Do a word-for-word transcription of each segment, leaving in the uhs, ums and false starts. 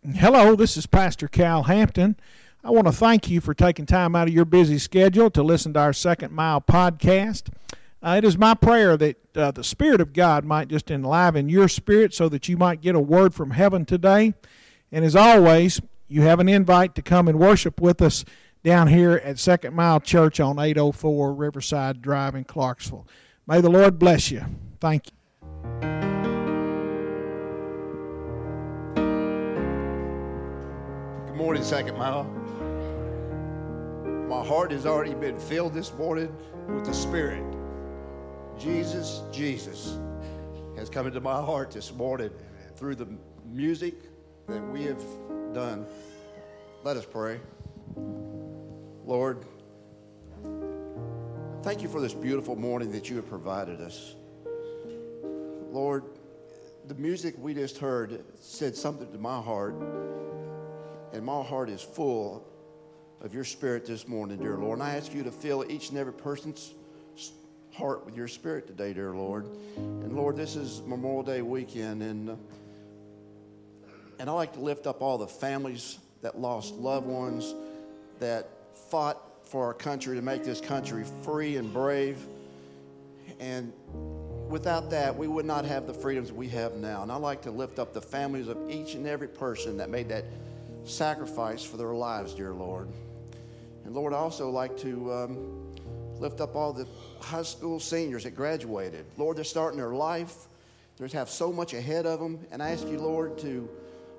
Hello, this is Pastor Cal Hampton. I want to thank you for taking time out of your busy schedule to listen to our Second Mile podcast. Uh, it is my prayer that uh, the Spirit of God might just enliven your spirit so that you might get a word from heaven today. And as always, you have an invite to come and worship with us down here at Second Mile Church on eight oh four Riverside Drive in Clarksville. May the Lord bless you. Thank you. Good morning, Second Mile. My heart has already been filled this morning with the Spirit. Jesus, Jesus has come into my heart this morning through the music that we have done. Let us pray. Lord, thank you for this beautiful morning that you have provided us. Lord, the music we just heard said something to my heart, and my heart is full of your Spirit this morning, dear Lord. And I ask you to fill each and every person's heart with your Spirit today, dear Lord. And Lord, this is Memorial Day weekend, and, uh, and I like to lift up all the families that lost loved ones, that fought for our country to make this country free and brave. And without that, we would not have the freedoms we have now. And I like to lift up the families of each and every person that made that sacrifice for their lives, dear Lord. And Lord, I also like to um, lift up all the high school seniors that graduated. Lord, they're starting their life. They have so much ahead of them. And I ask you, Lord, to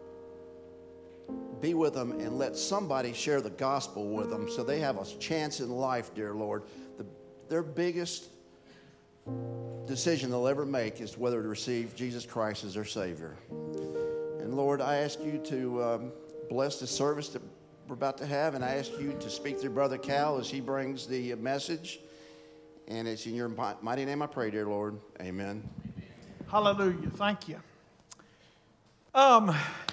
be with them and let somebody share the gospel with them so they have a chance in life, dear Lord. The, their biggest decision they'll ever make is whether to receive Jesus Christ as their Savior. And Lord, I ask you to um, bless the service that we're about to have, and I ask you to speak through Brother Cal as he brings the message. And it's in your mighty name I pray, dear Lord. Amen. Hallelujah. Thank you. Um,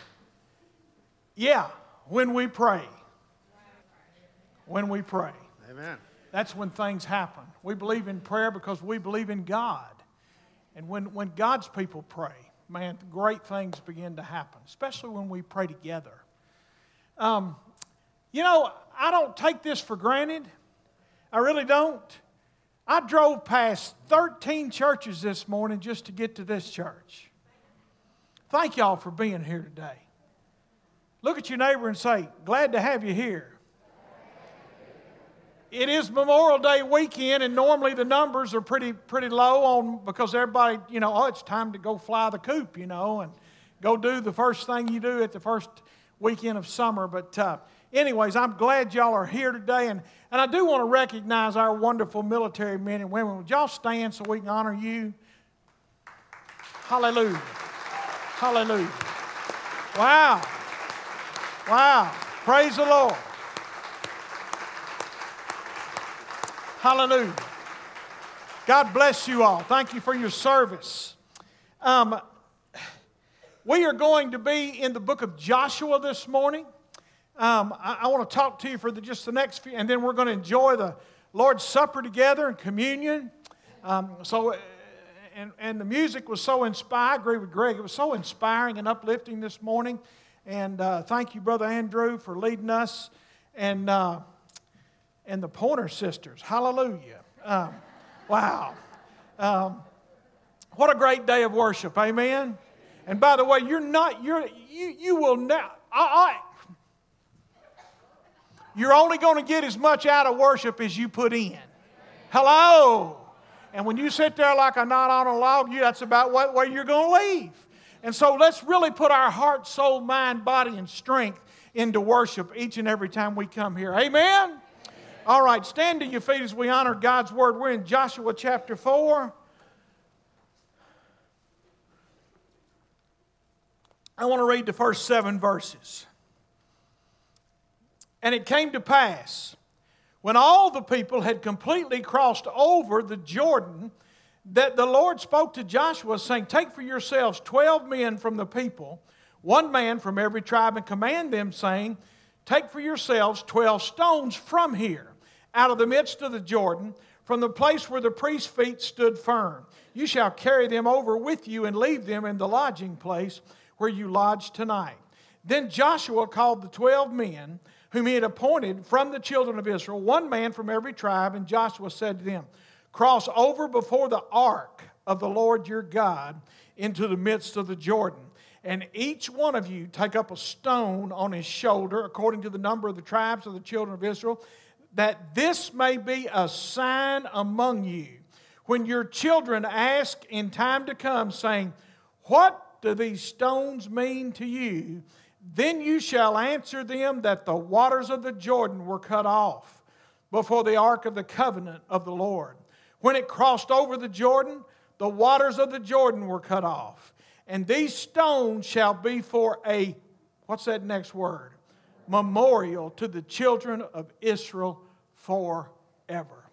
yeah, when we pray, when we pray, Amen. That's when things happen. We believe in prayer because we believe in God. And when, when God's people pray, man, great things begin to happen, especially when we pray together. Um, you know, I don't take this for granted. I really don't. I drove past thirteen churches this morning just to get to this church. Thank y'all for being here today. Look at your neighbor and say, glad to have you here. It is Memorial Day weekend, and normally the numbers are pretty pretty low on because everybody, you know, oh, it's time to go fly the coop, you know, and go do the first thing you do at the first weekend of summer. But uh, anyways, I'm glad y'all are here today, and, and I do want to recognize our wonderful military men and women. Would y'all stand so we can honor you? Hallelujah. Hallelujah. Wow. Wow. Praise the Lord. Hallelujah. God bless you all. Thank you for your service. Um, we are going to be in the book of Joshua this morning. Um, I, I want to talk to you for the, just the next few, and then we're going to enjoy the Lord's Supper together and communion. Um, so, and, and the music was so inspiring. I agree with Greg. It was so inspiring and uplifting this morning. And uh, thank you, Brother Andrew, for leading us. And... Uh, And the Pointer Sisters. Hallelujah. Um, wow. Um, what a great day of worship. Amen. And by the way, you're not, you're, you, you will not, I, I, you're only going to get as much out of worship as you put in. Hello. And when you sit there like a knot on a log, you, that's about what way you're going to leave. And so let's really put our heart, soul, mind, body, and strength into worship each and every time we come here. Amen. All right, stand to your feet as we honor God's Word. We're in Joshua chapter four. I want to read the first seven verses. And it came to pass, when all the people had completely crossed over the Jordan, that the Lord spoke to Joshua, saying, take for yourselves twelve men from the people, one man from every tribe, and command them, saying, take for yourselves twelve stones from here, out of the midst of the Jordan, from the place where the priest's feet stood firm. You shall carry them over with you and leave them in the lodging place where you lodge tonight. Then Joshua called the twelve men whom he had appointed from the children of Israel, one man from every tribe, and Joshua said to them, cross over before the ark of the Lord your God into the midst of the Jordan. And each one of you take up a stone on his shoulder, according to the number of the tribes of the children of Israel, that this may be a sign among you. When your children ask in time to come, saying, what do these stones mean to you? Then you shall answer them that the waters of the Jordan were cut off before the ark of the covenant of the Lord. When it crossed over the Jordan, the waters of the Jordan were cut off. And these stones shall be for a, what's that next word? Memorial to the children of Israel forever.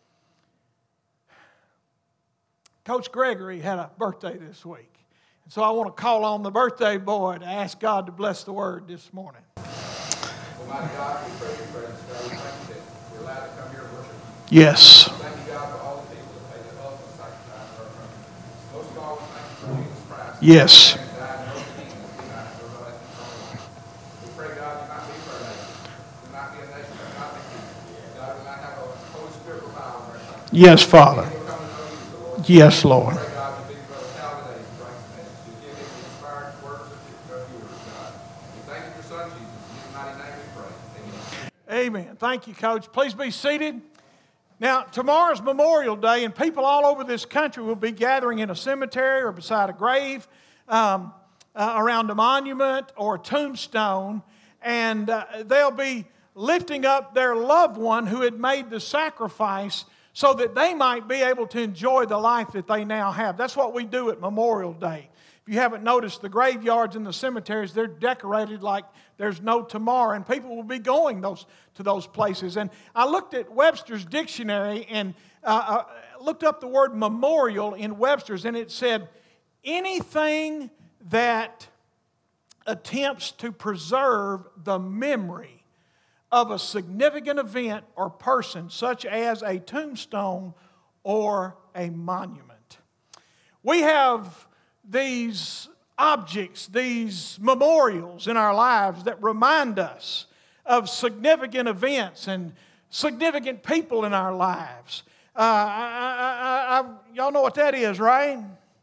Coach Gregory had a birthday this week. And so I want to call on the birthday boy to ask God to bless the word this morning. Almighty God, we pray your presence, God. We thank you that we're allowed to come here and worship you. Yes. Thank you, God, for all the people that paid the ultimate sacrifice for our country. Most of all, we thank you for Jesus Christ. Yes. And died and rose again to be our everlasting life. We pray, God, you might be for our nation. We might be a nation that might be people. God, we might have a Holy Spirit revival in our country. Yes, Father. We'll come to know you, the Lord. Yes, Lord. We pray, God, you be Brother Calvin today, who brings the message. You give him the inspired words of yours, God. We thank you for your son, Jesus. In his mighty name we pray. Amen. Amen. Thank you, Coach. Please be seated. Now, tomorrow's Memorial Day, and people all over this country will be gathering in a cemetery or beside a grave, um, uh, around a monument or a tombstone, and uh, they'll be lifting up their loved one who had made the sacrifice so that they might be able to enjoy the life that they now have. That's what we do at Memorial Day. If you haven't noticed, the graveyards and the cemeteries, they're decorated like there's no tomorrow, and people will be going those to those places. And I looked at Webster's dictionary and uh, uh, looked up the word memorial in Webster's, and it said, anything that attempts to preserve the memory of a significant event or person, such as a tombstone or a monument. We have these objects, these memorials in our lives that remind us of significant events and significant people in our lives. Uh, I, I, I, y'all know what that is, right?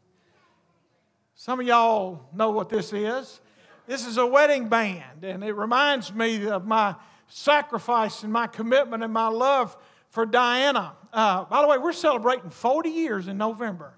Some of y'all know what this is. This is a wedding band, and it reminds me of my sacrifice and my commitment and my love for Diana. Uh, by the way, we're celebrating forty years in November.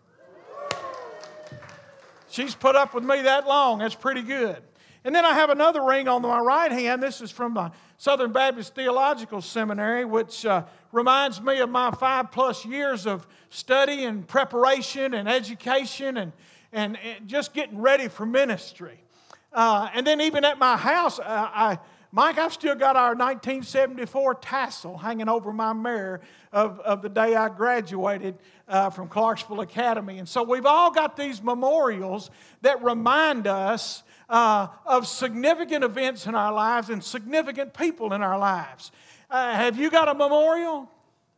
She's put up with me that long. That's pretty good. And then I have another ring on my right hand. This is from the Southern Baptist Theological Seminary, which uh, reminds me of my five plus years of study and preparation and education and, and, and just getting ready for ministry. Uh, and then even at my house, uh, I, Mike, I've still got our nineteen seventy-four tassel hanging over my mirror of, of the day I graduated uh, from Clarksville Academy. And so we've all got these memorials that remind us uh, of significant events in our lives and significant people in our lives. Uh, have you got a memorial?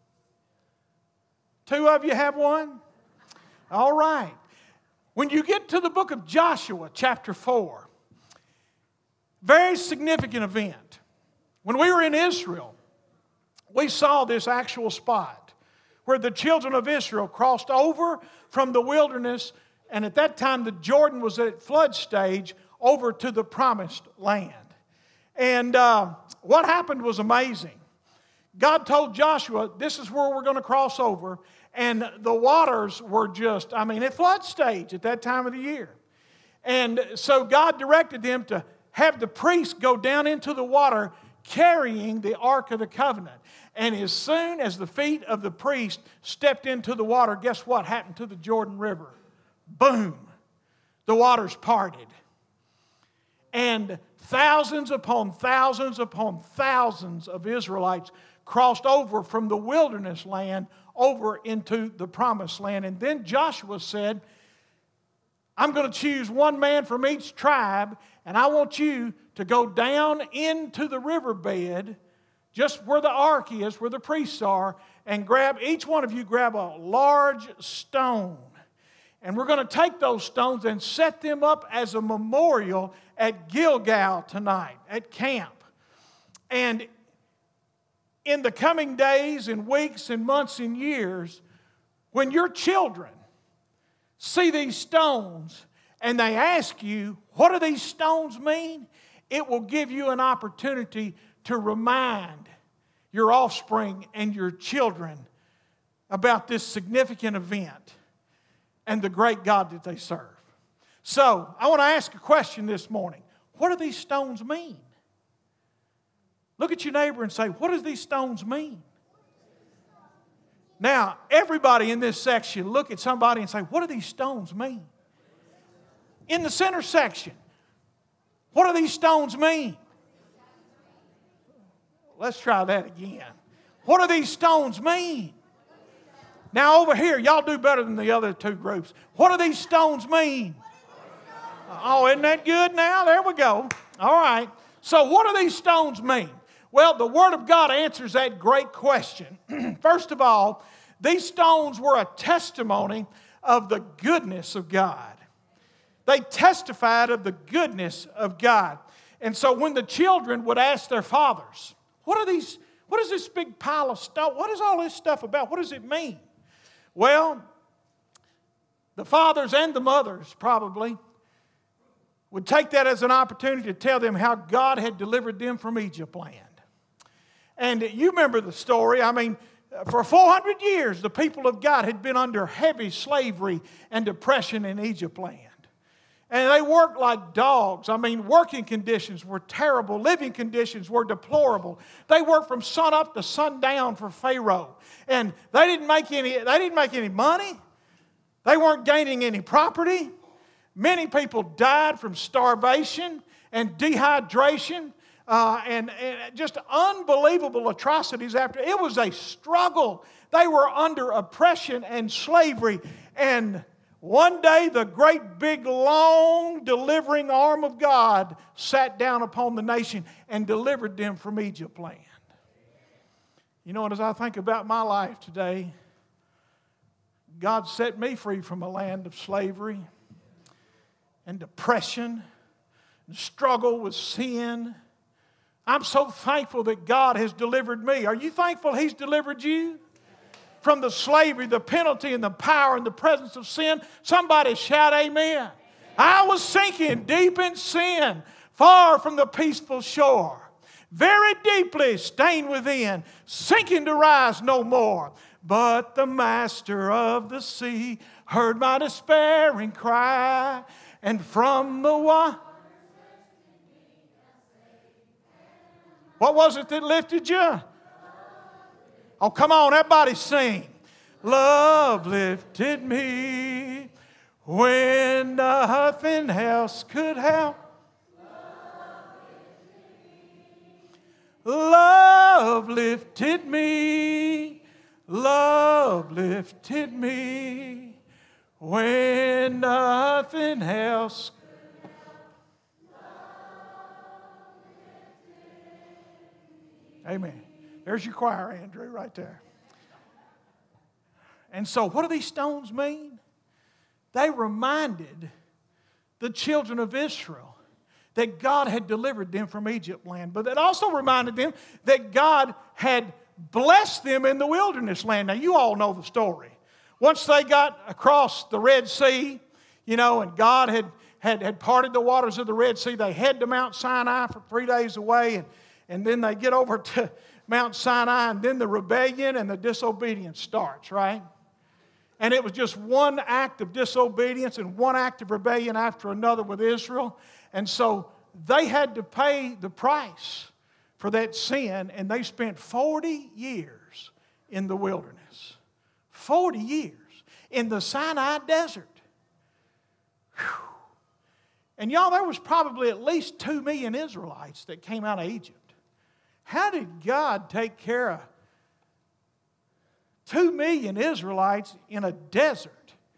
Two of you have one? All right. When you get to the book of Joshua, chapter four, very significant event. When we were in Israel, we saw this actual spot where the children of Israel crossed over from the wilderness, and at that time the Jordan was at flood stage, over to the promised land. And uh, what happened was amazing. God told Joshua, this is where we're going to cross over, and the waters were just, I mean, at flood stage at that time of the year. And so God directed them to have the priests go down into the water carrying the Ark of the Covenant. And as soon as the feet of the priest stepped into the water, guess what happened to the Jordan River? Boom! The waters parted. And thousands upon thousands upon thousands of Israelites crossed over from the wilderness land over into the promised land. And then Joshua said, I'm going to choose one man from each tribe, and I want you to go down into the riverbed, just where the ark is, where the priests are, and grab, each one of you grab a large stone. And we're going to take those stones and set them up as a memorial at Gilgal tonight, at camp. And in the coming days and weeks and months and years, when your children see these stones and they ask you, what do these stones mean? It will give you an opportunity to remind your offspring and your children about this significant event and the great God that they serve. So, I want to ask a question this morning. What do these stones mean? Look at your neighbor and say, what do these stones mean? Now, everybody in this section, look at somebody and say, what do these stones mean? In the center section, what do these stones mean? Let's try that again. What do these stones mean? Now over here, y'all do better than the other two groups. What do these stones mean? Oh, isn't that good now? There we go. All right. So what do these stones mean? Well, the Word of God answers that great question. First of all, these stones were a testimony of the goodness of God. They testified of the goodness of God. And so when the children would ask their fathers, what are these, what is this big pile of stuff? What is all this stuff about? What does it mean? Well, the fathers and the mothers probably would take that as an opportunity to tell them how God had delivered them from Egypt land. And you remember the story. I mean, for four hundred years, the people of God had been under heavy slavery and oppression in Egypt land. And they worked like dogs. I mean, working conditions were terrible. Living conditions were deplorable. They worked from sun up to sundown for Pharaoh. And they didn't make any, they didn't make any money. They weren't gaining any property. Many people died from starvation and dehydration uh, and, and just unbelievable atrocities after. It was a struggle. They were under oppression and slavery. And one day, the great big, long, delivering arm of God sat down upon the nation and delivered them from Egypt land. You know what, as I think about my life today, God set me free from a land of slavery and depression and struggle with sin. I'm so thankful that God has delivered me. Are you thankful He's delivered you from the slavery, the penalty, and the power and the presence of sin? Somebody shout amen. I was sinking deep in sin, far from the peaceful shore, very deeply stained within, sinking to rise no more. But the master of the sea heard my despairing cry, and from the water, what was it that lifted you? Oh, come on, everybody sing. Love lifted me when nothing else could help. Love lifted me. Love lifted me when nothing else. Amen. There's your choir, Andrew, right there. And so what do these stones mean? They reminded the children of Israel that God had delivered them from Egypt land. But that also reminded them that God had blessed them in the wilderness land. Now, you all know the story. Once they got across the Red Sea, you know, and God had, had, had parted the waters of the Red Sea, they head to Mount Sinai for three days away, and, and then they get over to Mount Sinai, and then the rebellion and the disobedience starts, right? And it was just one act of disobedience and one act of rebellion after another with Israel. And so they had to pay the price for that sin, and they spent forty years in the wilderness. forty years in the Sinai desert. Whew. And y'all, there was probably at least two million Israelites that came out of Egypt. How did God take care of two million Israelites in a desert?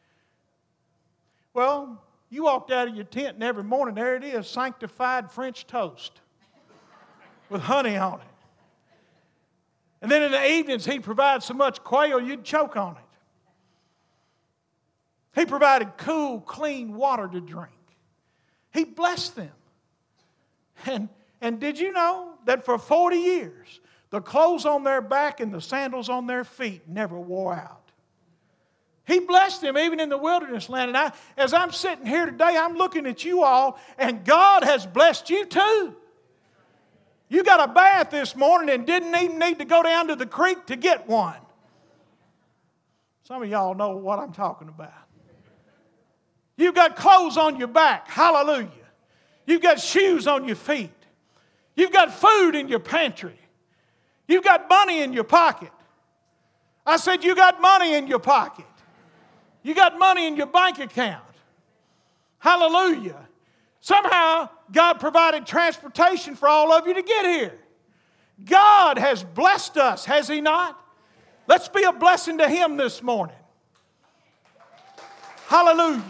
Well, you walked out of your tent and every morning, there it is, sanctified French toast with honey on it. And then in the evenings, he'd provide so much quail you'd choke on it. He provided cool, clean water to drink. He blessed them. And, and did you know that for forty years, the clothes on their back and the sandals on their feet never wore out? He blessed them even in the wilderness land. And I, as I'm sitting here today, I'm looking at you all, and God has blessed you too. You got a bath this morning and didn't even need to go down to the creek to get one. Some of y'all know what I'm talking about. You've got clothes on your back. Hallelujah. You've got shoes on your feet. You've got food in your pantry. You've got money in your pocket. I said you got money in your pocket. You got money in your bank account. Hallelujah. Somehow, God provided transportation for all of you to get here. God has blessed us, has He not? Let's be a blessing to Him this morning. Hallelujah.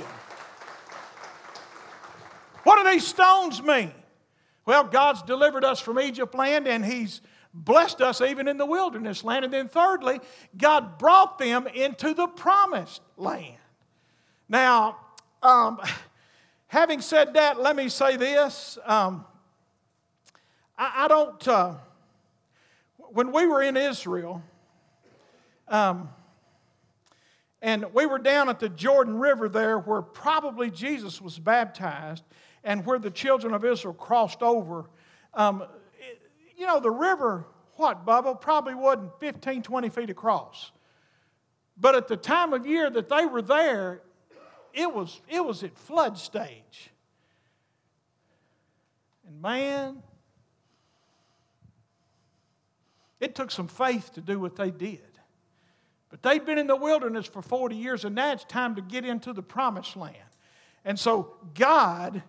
What do these stones mean? Well, God's delivered us from Egypt land, and He's blessed us even in the wilderness land. And then thirdly, God brought them into the promised land. Now, um, having said that, let me say this. Um, I, I don't, uh, when we were in Israel, um, and we were down at the Jordan River there where probably Jesus was baptized and where the children of Israel crossed over, um, you know, the river, what, Bubba, probably wasn't fifteen, twenty feet across. But at the time of year that they were there, it was, it was at flood stage. And man, it took some faith to do what they did. But they'd been in the wilderness for forty years, and now it's time to get into the promised land. And so God,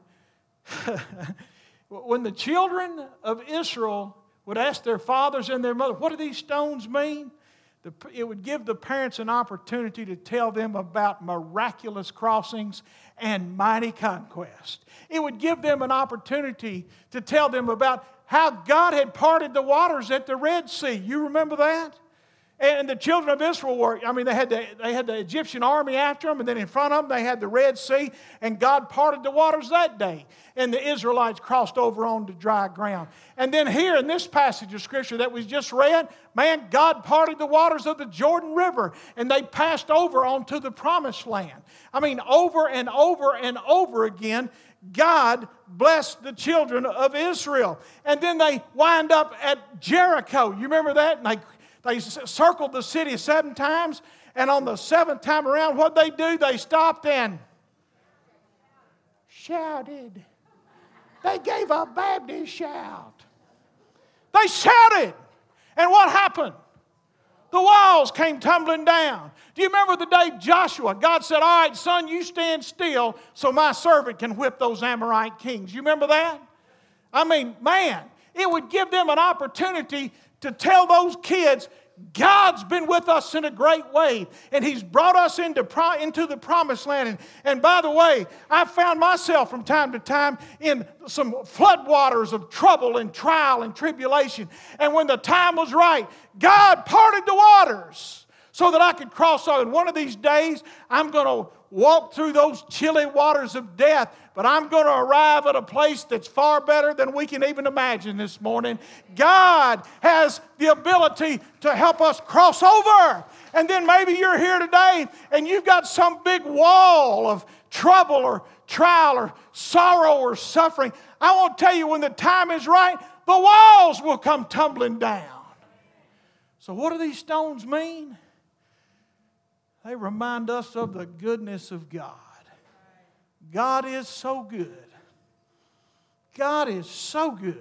when the children of Israel would ask their fathers and their mothers, what do these stones mean? The, it would give the parents an opportunity to tell them about miraculous crossings and mighty conquest. It would give them an opportunity to tell them about how God had parted the waters at the Red Sea. You remember that? And the children of Israel were, I mean, they had the, they had the Egyptian army after them, and then in front of them they had the Red Sea, and God parted the waters that day. And the Israelites crossed over onto dry ground. And then here in this passage of Scripture that we just read, man, God parted the waters of the Jordan River, and they passed over onto the promised land. I mean, over and over and over again, God blessed the children of Israel. And then they wind up at Jericho. You remember that? And they They circled the city seven times, and on the seventh time around, what they do? They stopped and shouted. They gave a Baptist shout. They shouted. And what happened? The walls came tumbling down. Do you remember the day Joshua, God said, all right, son, you stand still so my servant can whip those Amorite kings. You remember that? I mean, man, it would give them an opportunity to tell those kids, God's been with us in a great way, and He's brought us into, pro- into the promised land. And, and by the way, I found myself from time to time in some floodwaters of trouble and trial and tribulation. And when the time was right, God parted the waters so that I could cross over. And one of these days, I'm going to walk through those chilly waters of death, but I'm going to arrive at a place that's far better than we can even imagine this morning. God has the ability to help us cross over. And then maybe you're here today and you've got some big wall of trouble or trial or sorrow or suffering. I want to tell you, when the time is right, the walls will come tumbling down. So what do these stones mean? They remind us of the goodness of God. God is so good. God is so good.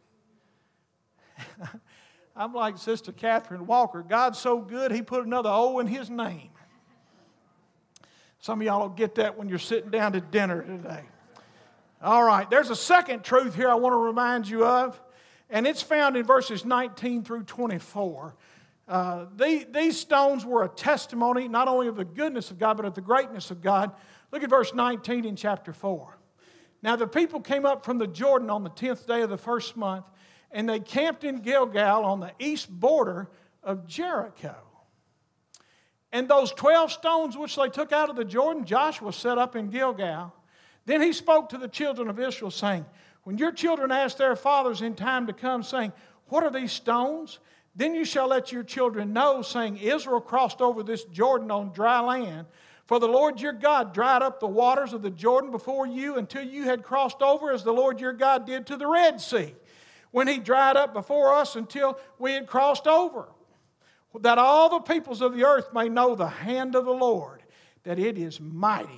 I'm like Sister Catherine Walker. God's so good, He put another O in His name. Some of y'all will get that when you're sitting down to dinner today. All right, there's a second truth here I want to remind you of, and it's found in verses nineteen through twenty-four. Uh, they, these stones were a testimony not only of the goodness of God, but of the greatness of God. Look at verse nineteen in chapter four. Now the people came up from the Jordan on the tenth day of the first month, and they camped in Gilgal on the east border of Jericho. And those twelve stones which they took out of the Jordan, Joshua set up in Gilgal. Then he spoke to the children of Israel, saying, when your children ask their fathers in time to come, saying, what are these stones? Then you shall let your children know, saying, Israel crossed over this Jordan on dry land. For the Lord your God dried up the waters of the Jordan before you until you had crossed over, as the Lord your God did to the Red Sea, when he dried up before us until we had crossed over. That all the peoples of the earth may know the hand of the Lord, that it is mighty.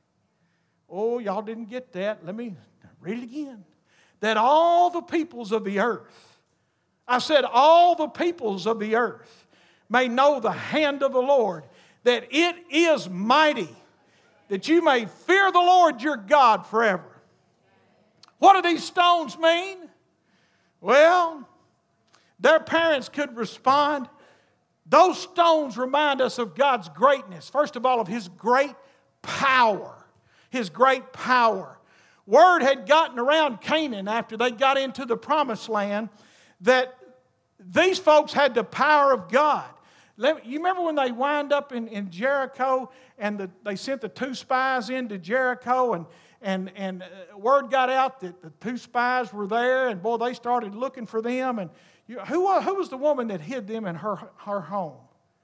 Oh, y'all didn't get that. Let me read it again. That all the peoples of the earth, I said all the peoples of the earth may know the hand of the Lord, that it is mighty, that you may fear the Lord your God forever. What do these stones mean? Well, their parents could respond, those stones remind us of God's greatness. First of all, of His great power. His great power. Word had gotten around Canaan after they got into the promised land that these folks had the power of God. Let, you remember when they wind up in, in Jericho and the, they sent the two spies into Jericho and, and, and word got out that the two spies were there and boy, they started looking for them. And you, who, who was the woman that hid them in her, her home?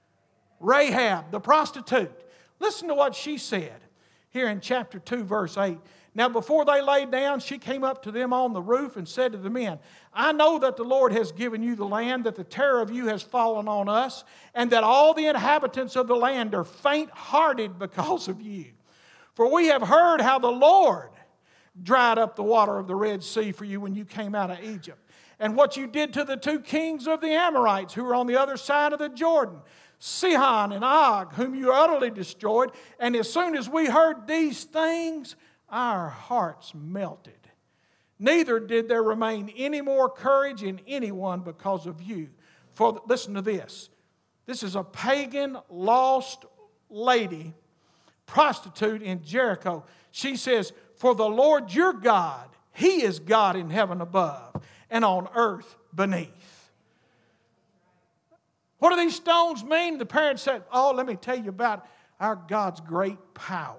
Rahab, the prostitute. Listen to what she said here in chapter two, verse eight. Now before they lay down, she came up to them on the roof and said to the men, I know that the Lord has given you the land, that the terror of you has fallen on us, and that all the inhabitants of the land are faint-hearted because of you. For we have heard how the Lord dried up the water of the Red Sea for you when you came out of Egypt, and what you did to the two kings of the Amorites who were on the other side of the Jordan, Sihon and Og, whom you utterly destroyed. And as soon as we heard these things, our hearts melted. Neither did there remain any more courage in anyone because of you. For listen to this. This is a pagan, lost lady, prostitute in Jericho. She says, for the Lord your God, He is God in heaven above and on earth beneath. What do these stones mean? The parents said, oh, let me tell you about our God's great power.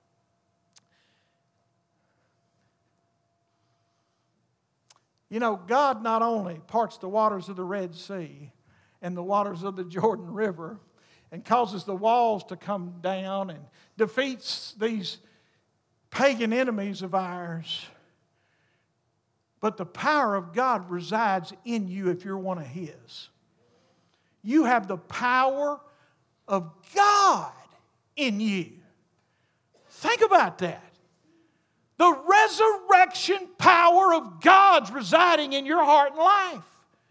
You know, God not only parts the waters of the Red Sea and the waters of the Jordan River and causes the walls to come down and defeats these pagan enemies of ours, but the power of God resides in you if you're one of His. You have the power of God in you. Think about that. The resurrection power of God's residing in your heart and life.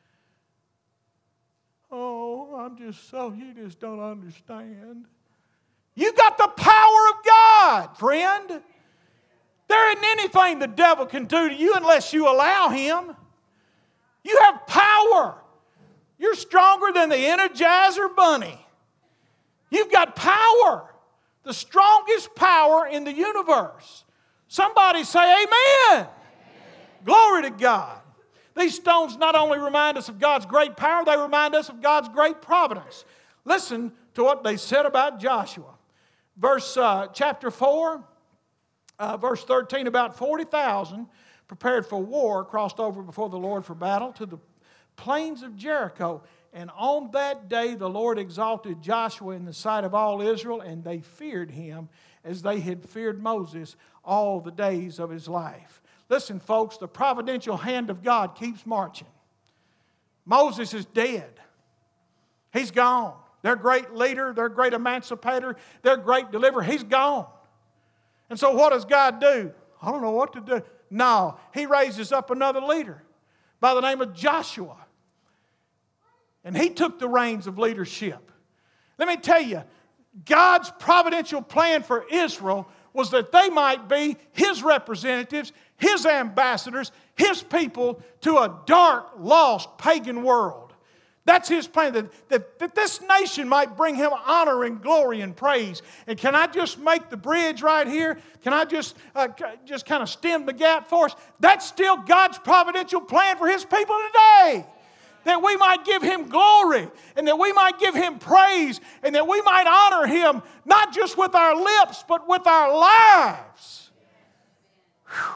Oh, I'm just so, you just don't understand. You got the power of God, friend. There isn't anything the devil can do to you unless you allow him. You have power. You're stronger than the Energizer Bunny. You've got power. The strongest power in the universe. Somebody say amen. Amen. Glory to God. These stones not only remind us of God's great power, they remind us of God's great providence. Listen to what they said about Joshua. Verse uh, chapter four, uh, verse thirteen, about forty thousand prepared for war crossed over before the Lord for battle to the plains of Jericho. And on that day the Lord exalted Joshua in the sight of all Israel, and they feared him as they had feared Moses all the days of his life. Listen, folks, the providential hand of God keeps marching. Moses is dead. He's gone. Their great leader, their great emancipator, their great deliverer, he's gone. And so what does God do? I don't know what to do. No, He raises up another leader by the name of Joshua. And he took the reins of leadership. Let me tell you, God's providential plan for Israel was that they might be His representatives, His ambassadors, His people to a dark, lost, pagan world. That's His plan, that, that, that this nation might bring Him honor and glory and praise. And can I just make the bridge right here? Can I just, uh, just kind of stem the gap for us? That's still God's providential plan for His people today. that we might give Him glory, and that we might give Him praise, and that we might honor Him, not just with our lips, but with our lives. Whew.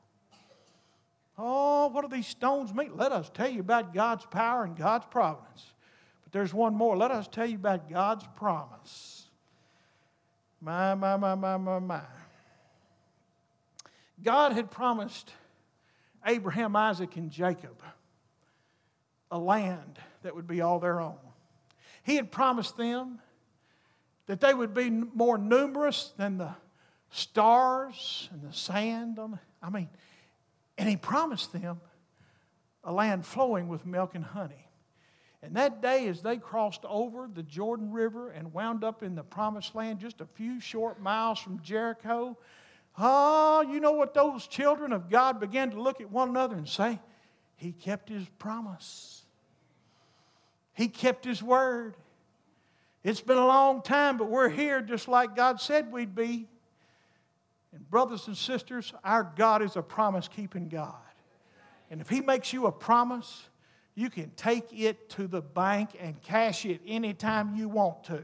Oh, what do these stones mean? Let us tell you about God's power and God's providence. But there's one more. Let us tell you about God's promise. My, my, my, my, my, my. God had promised Abraham, Isaac, and Jacob a land that would be all their own. He had promised them that they would be more numerous than the stars and the sand on the, I mean, and He promised them a land flowing with milk and honey. And that day, as they crossed over the Jordan River and wound up in the promised land just a few short miles from Jericho, oh, you know what those children of God began to look at one another and say? He kept His promise. He kept His word. It's been a long time, but we're here just like God said we'd be. And brothers and sisters, our God is a promise-keeping God. And if He makes you a promise, you can take it to the bank and cash it anytime you want to.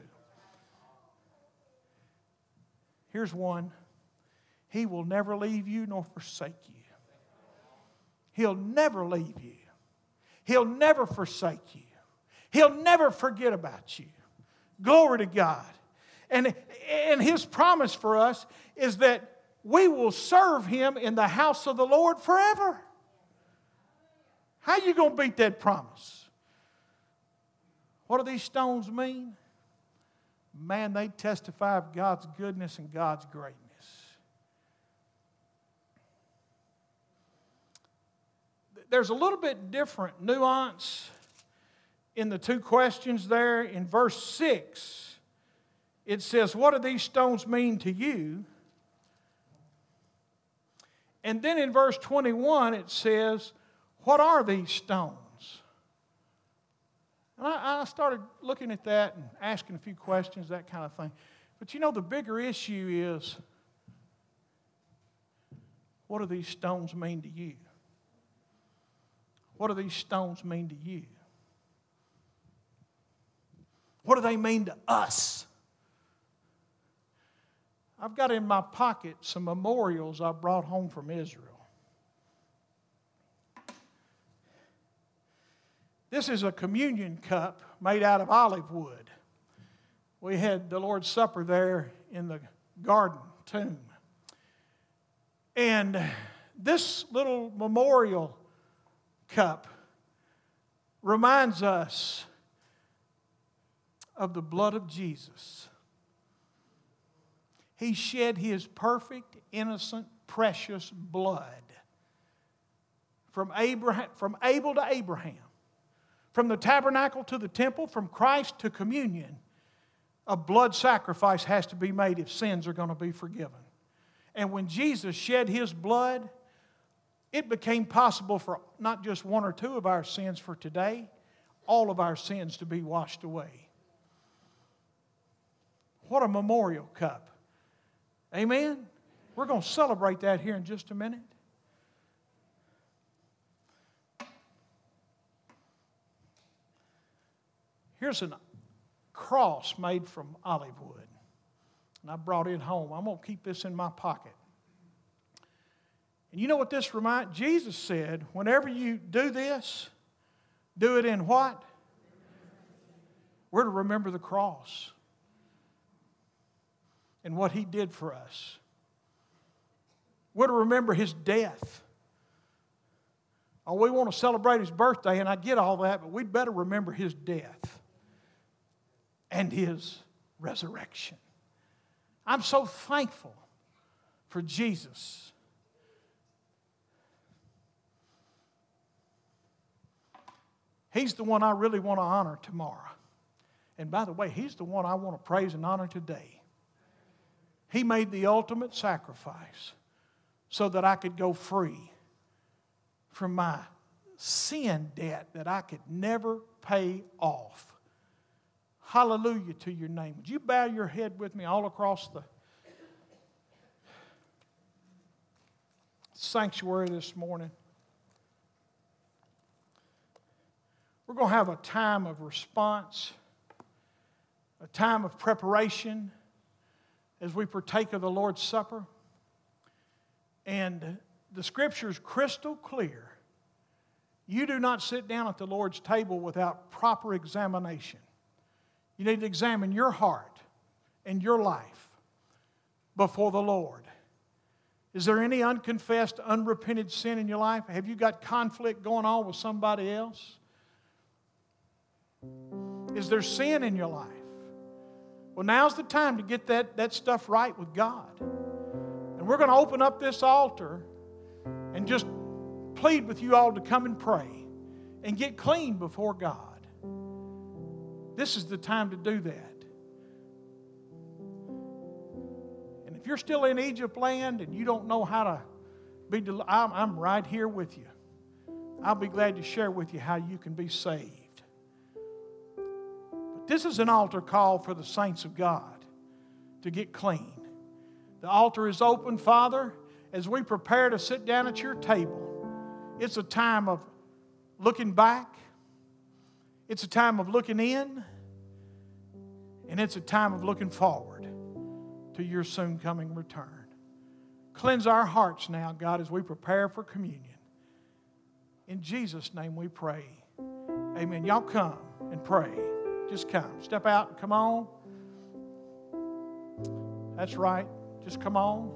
Here's one. He will never leave you nor forsake you. He'll never leave you. He'll never forsake you. He'll never forget about you. Glory to God. And, and His promise for us is that we will serve Him in the house of the Lord forever. How you going to beat that promise? What do these stones mean? Man, they testify of God's goodness and God's greatness. There's a little bit different nuance in the two questions there. In verse six, it says, what do these stones mean to you? And then in verse twenty-one, it says, what are these stones? And I, I started looking at that and asking a few questions, that kind of thing. But you know, the bigger issue is, what do these stones mean to you? What do these stones mean to you? What do they mean to us? I've got in my pocket some memorials I brought home from Israel. This is a communion cup made out of olive wood. We had the Lord's Supper there in the garden tomb. And this little memorial cup reminds us of the blood of Jesus. He shed His perfect, innocent, precious blood from Abraham, from Abel to Abraham, from the tabernacle to the temple, from Christ to communion. A blood sacrifice has to be made if sins are going to be forgiven. And when Jesus shed His blood, it became possible for not just one or two of our sins for today, all of our sins to be washed away. What a memorial cup. Amen? We're going to celebrate that here in just a minute. Here's a cross made from olive wood. And I brought it home. I'm going to keep this in my pocket. And you know what this reminds? Jesus said, whenever you do this, do it in what? We're to remember the cross and what He did for us. We're to remember His death. Oh, we want to celebrate His birthday, and I get all that, but we'd better remember His death and His resurrection. I'm so thankful for Jesus. He's the one I really want to honor tomorrow. And by the way, He's the one I want to praise and honor today. He made the ultimate sacrifice so that I could go free from my sin debt that I could never pay off. Hallelujah to your name. Would you bow your head with me all across the sanctuary this morning? We're we're going to have a time of response, a time of preparation as we partake of the Lord's Supper. And the Scripture is crystal clear. You do not sit down at the Lord's table without proper examination. You need to examine your heart and your life before the Lord. Is there any unconfessed, unrepented sin in your life? Have you got conflict going on with somebody else? Is there sin in your life? Well, now's the time to get that, that stuff right with God. And we're going to open up this altar and just plead with you all to come and pray and get clean before God. This is the time to do that. And if you're still in Egypt land and you don't know how to be, del- I'm, I'm right here with you. I'll be glad to share with you how you can be saved. But this is an altar call for the saints of God to get clean. The altar is open, Father, as we prepare to sit down at your table. It's a time of looking back. It's a time of looking in. And it's a time of looking forward to your soon coming return. Cleanse our hearts now, God, as we prepare for communion. In Jesus' name we pray. Amen. Y'all come and pray. Just come. Step out and come on. That's right. Just come on.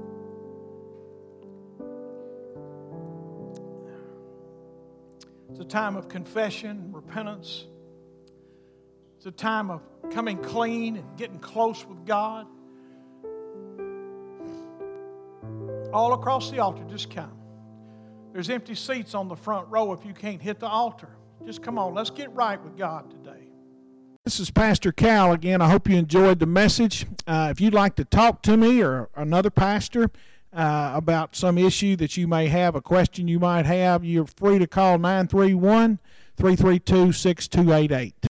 It's a time of confession and repentance. It's a time of coming clean and getting close with God. All across the altar, just come. There's empty seats on the front row if you can't hit the altar. Just come on, let's get right with God today. This is Pastor Cal again. I hope you enjoyed the message. Uh, if you'd like to talk to me or another pastor uh, about some issue that you may have, a question you might have, you're free to call nine three one, three three two, six two eight eight.